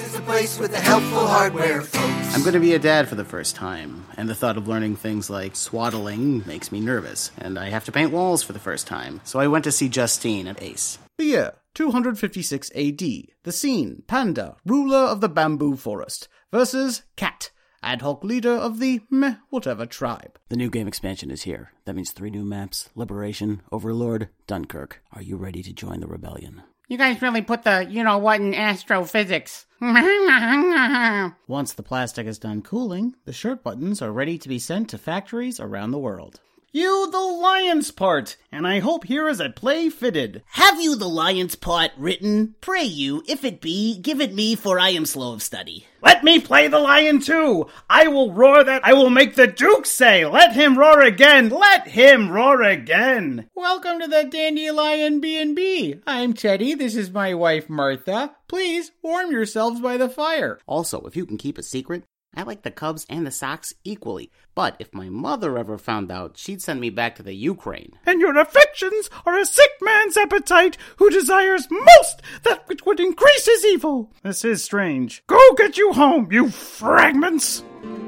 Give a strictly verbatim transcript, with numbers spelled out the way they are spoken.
is a place with the helpful hardware, folks. I'm going to be a dad for the first time, and the thought of learning things like swaddling makes me nervous, and I have to paint walls for the first time, so I went to see Justine at Ace. The year, two hundred fifty-six A D. The scene, Panda, ruler of the bamboo forest, versus Cat, ad hoc leader of the meh whatever tribe. The new game expansion is here. That means three new maps: Liberation, Overlord, Dunkirk. Are you ready to join the rebellion? You guys really put the you-know-what in astrophysics. Once the plastic is done cooling, the shirt buttons are ready to be sent to factories around the world. You the lion's part, and I hope here is a play fitted. Have you the lion's part written? Pray you, if it be, give it me, for I am slow of study. Let me play the lion too! I will roar that I will make the Duke say, let him roar again, let him roar again! Welcome to the Dandelion B and B. I'm Teddy, this is my wife Martha. Please warm yourselves by the fire. Also, if you can keep a secret, I like the Cubs and the Sox equally, but if my mother ever found out, she'd send me back to the Ukraine. And your affections are a sick man's appetite who desires most that which would increase his evil. This is strange. Go get you home, you fragments!